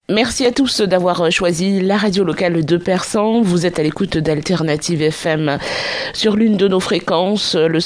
Merci à tous d'avoir choisi la radio locale de Persan. Vous êtes à l'écoute d'Alternative FM sur l'une de nos fréquences, le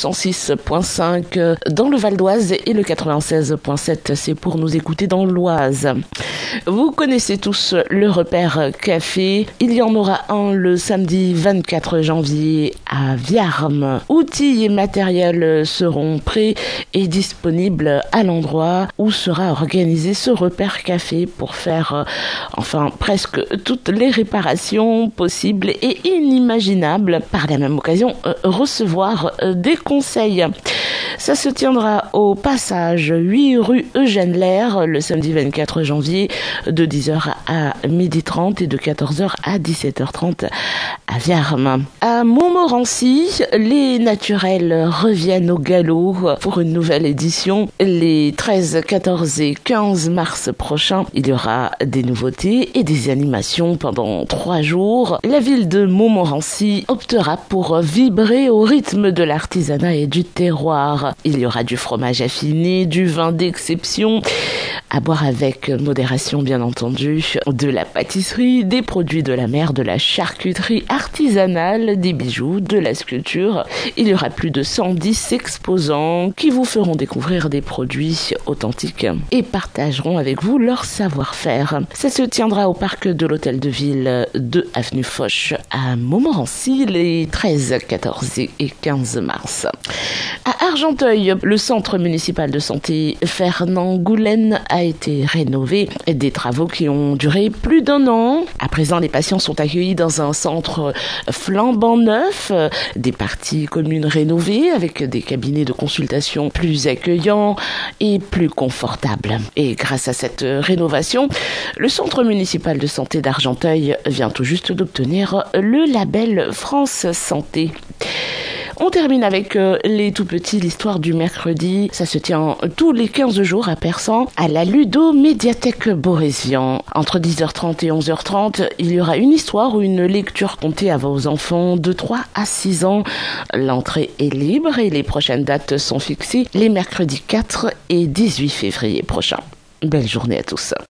106.5 dans le Val d'Oise et le 96.7, c'est pour nous écouter dans l'Oise. Vous connaissez tous le repère café. Il y en aura un le samedi 24 janvier à Viarmes. Outils et matériels seront prêts et disponibles à l'endroit où sera organisé ce repère café pour faire presque toutes les réparations possibles et inimaginables. Par la même occasion, recevoir des conseils. Ça se tiendra au passage 8 rue Eugène Lair le samedi 24 janvier de 10h à 12h30 et de 14h à 17h30 à Viarmes. À Montmorency, les naturels reviennent au galop pour une nouvelle édition. Les 13, 14 et 15 mars prochains, il y aura des nouveautés et des animations pendant 3 jours. La ville de Montmorency optera pour vibrer au rythme de l'artisanat et du terroir. Il y aura du fromage affiné, du vin d'exception, à boire avec modération bien entendu, de la pâtisserie, des produits de la mer, de la charcuterie artisanale, des bijoux, de la sculpture. Il y aura plus de 110 exposants qui vous feront découvrir des produits authentiques et partageront avec vous leur savoir-faire. Ça se tiendra au parc de l'Hôtel de Ville de Avenue Foch à Montmorency les 13, 14 et 15 mars. À Argenteuil, le centre municipal de santé Fernand Goulaine a été rénové. Des travaux qui ont duré plus d'1 an. À présent, les patients sont accueillis dans un centre flambant neuf, des parties communes rénovées avec des cabinets de consultation plus accueillants et plus confortables. Et grâce à cette rénovation, le centre municipal de santé d'Argenteuil vient tout juste d'obtenir le label France Santé. On termine avec les tout petits, l'histoire du mercredi. Ça se tient tous les 15 jours à Persan, à la Ludo-Médiathèque Borésian. Entre 10h30 et 11h30, il y aura une histoire ou une lecture contée à vos enfants de 3 à 6 ans. L'entrée est libre et les prochaines dates sont fixées les mercredis 4 et 18 février prochains. Belle journée à tous.